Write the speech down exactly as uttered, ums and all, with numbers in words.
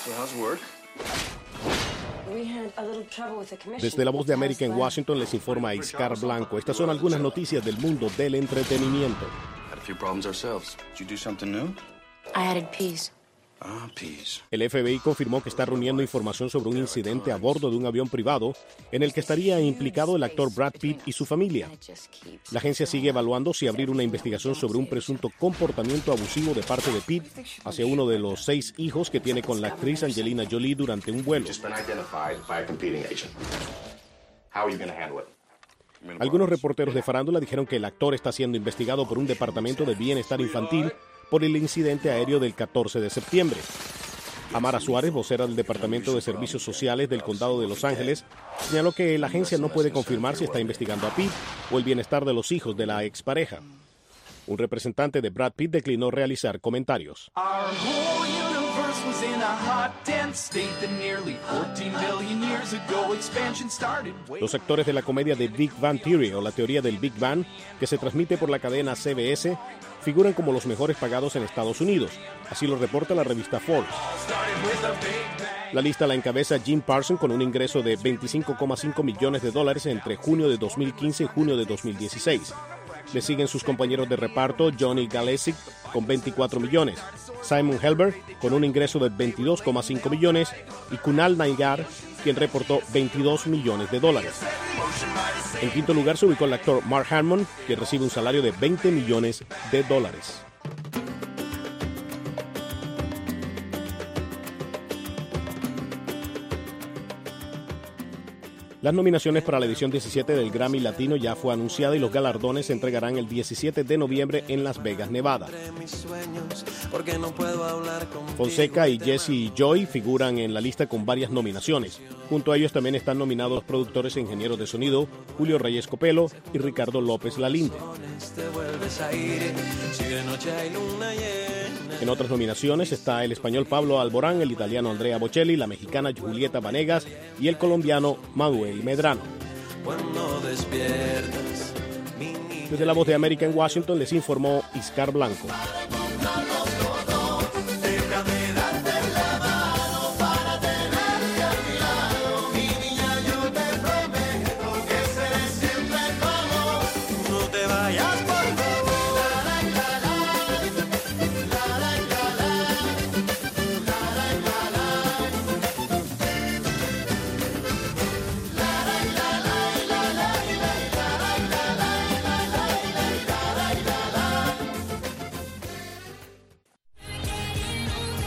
Desde La Voz de América en Washington les informa Iscar Blanco. Estas son algunas noticias del mundo del entretenimiento. El F B I confirmó que está reuniendo información sobre un incidente a bordo de un avión privado en el que estaría implicado el actor Brad Pitt y su familia. La agencia sigue evaluando si abrir una investigación sobre un presunto comportamiento abusivo de parte de Pitt hacia uno de los seis hijos que tiene con la actriz Angelina Jolie durante un vuelo. Algunos reporteros de farándula dijeron que el actor está siendo investigado por un departamento de bienestar infantil por el incidente aéreo del catorce de septiembre. Amara Suárez, vocera del Departamento de Servicios Sociales del Condado de Los Ángeles, señaló que la agencia no puede confirmar si está investigando a Pitt o el bienestar de los hijos de la expareja. Un representante de Brad Pitt declinó realizar comentarios. Los actores de la comedia de Big Bang Theory, o la teoría del Big Bang, que se transmite por la cadena C B S, figuran como los mejores pagados en Estados Unidos. Así lo reporta la revista Forbes. La lista la encabeza Jim Parsons con un ingreso de veinticinco coma cinco millones de dólares entre junio de dos mil quince y junio de dos mil dieciséis. Le siguen sus compañeros de reparto Johnny Galesic con veinticuatro millones, Simon Helberg con un ingreso de veintidós coma cinco millones y Kunal Nayyar, quien reportó veintidós millones de dólares. En quinto lugar se ubicó el actor Mark Harmon, que recibe un salario de veinte millones de dólares. Las nominaciones para la edición diecisiete del Grammy Latino ya fue anunciada y los galardones se entregarán el diecisiete de noviembre en Las Vegas, Nevada. Fonseca y Jesse Joy figuran en la lista con varias nominaciones. Junto a ellos también están nominados los productores e ingenieros de sonido Julio Reyes Copelo y Ricardo López Lalinde. En otras nominaciones está el español Pablo Alborán, el italiano Andrea Bocelli, la mexicana Julieta Vanegas y el colombiano Manuel Medrano. Desde La Voz de América en Washington les informó Iscar Blanco.